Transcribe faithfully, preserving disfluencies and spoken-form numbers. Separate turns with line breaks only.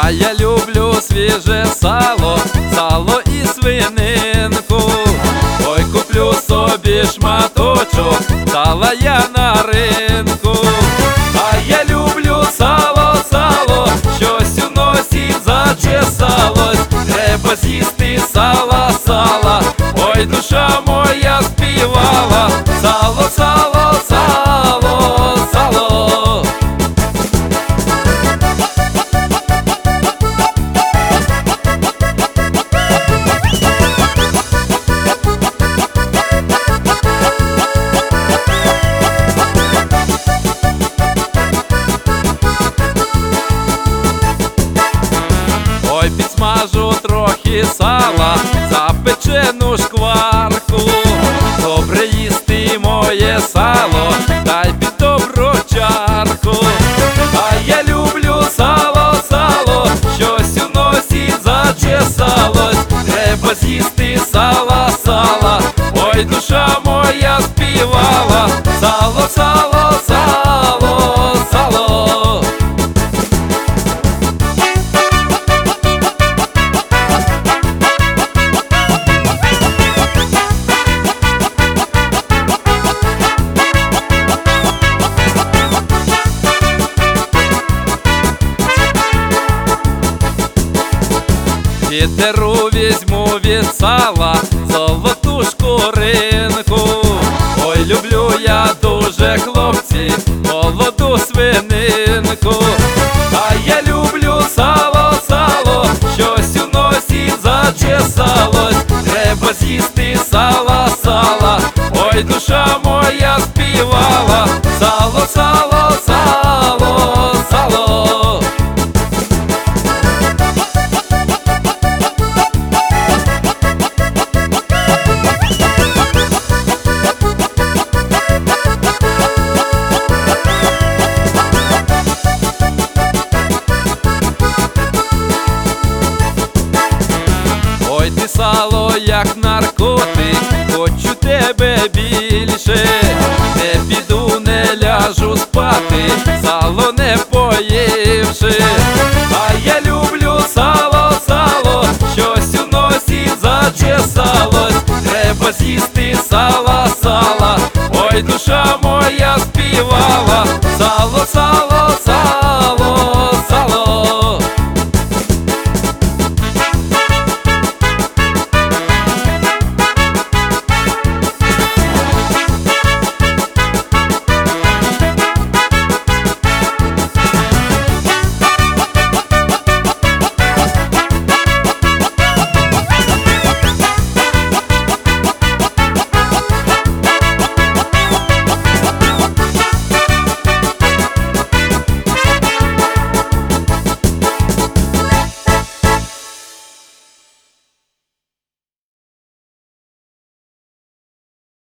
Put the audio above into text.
А я люблю свіже сало, сало і свининку. Ой, куплю собі шматочок, сала я на ринку. А я люблю сало, сало, щось у носі зачесалось. Треба з'їсти сала, сала, ой, душа моя співала. Сало, сало, сало, сало. Ой, підсмажу трохи сала, запечену шкварку. Добре їсти моє сало, дай під добру чарку. А я люблю сало, сало, щось у носі зачесалось. Треба з'їсти сала, сала, ой, душа моя співала. Сало, сало, сало, сало. Підеру візьму від сала золоту шкуринку. Ой, люблю я дуже, хлопці, молоду свининку. А я люблю сало, сало, щось у носі зачесалось. Треба з'їсти сала, сала, ой, душа